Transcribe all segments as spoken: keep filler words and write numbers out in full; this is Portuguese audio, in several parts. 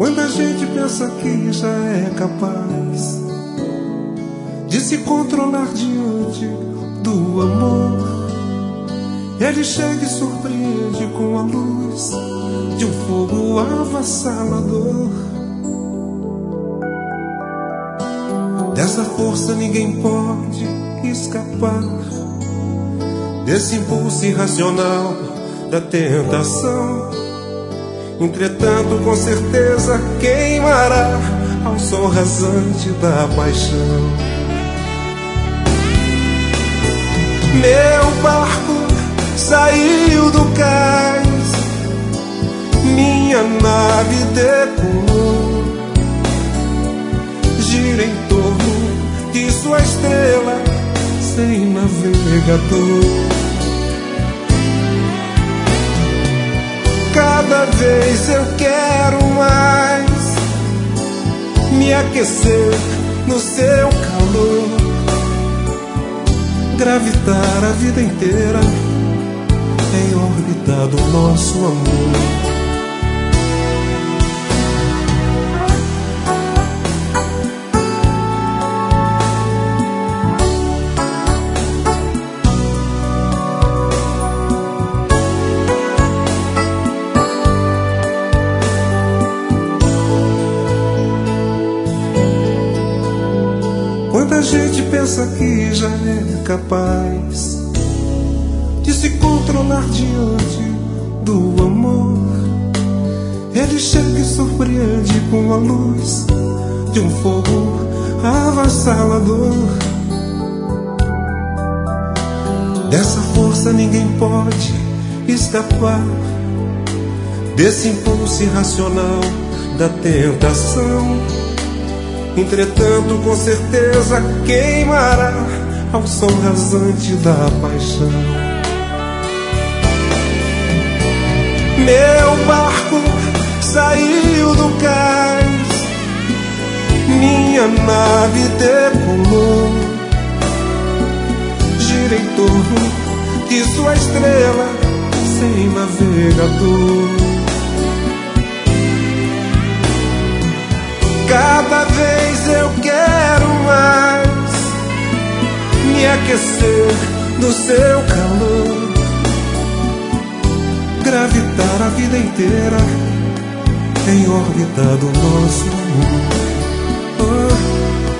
Quanta gente pensa que já é capaz de se controlar diante do amor. Ele chega e surpreende com a luz de um fogo avassalador. Dessa força ninguém pode escapar, desse impulso irracional da tentação. Entretanto, com certeza queimará ao sol rasante da paixão. Meu barco saiu do cais, minha nave decolou, gira em torno de sua estrela sem navegador. Cada vez eu quero mais me aquecer no seu calor, gravitar a vida inteira em órbita do nosso amor. Quanta gente pensa que já é capaz de se controlar diante do amor. Ele chega e surpreende com a luz de um fogo avassalador. Dessa força ninguém pode escapar, desse impulso irracional da tentação. Entretanto, com certeza queimará ao sol rasante da paixão. Meu barco saiu do cais, minha nave decolou, gira em torno de sua estrela sem navegador. Cada vez eu quero mais me aquecer no seu calor, gravitar a vida inteira em órbita do nosso amor. Oh.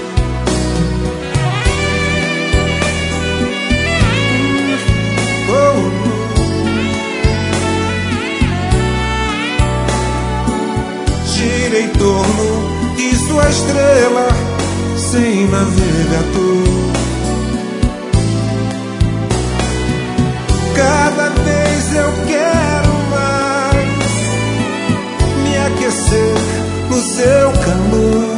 Gira em torno de sua estrela sem navegador. Cada vez eu quero mais me aquecer no seu calor,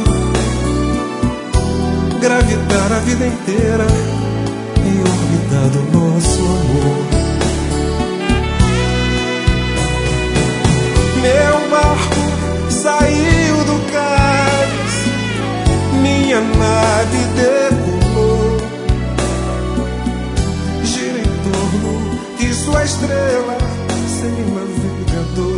gravitar a vida inteira em órbita do nosso amor. Meu barco saiu do cais, minha nave decolou, gira em torno de sua estrela sem navegador.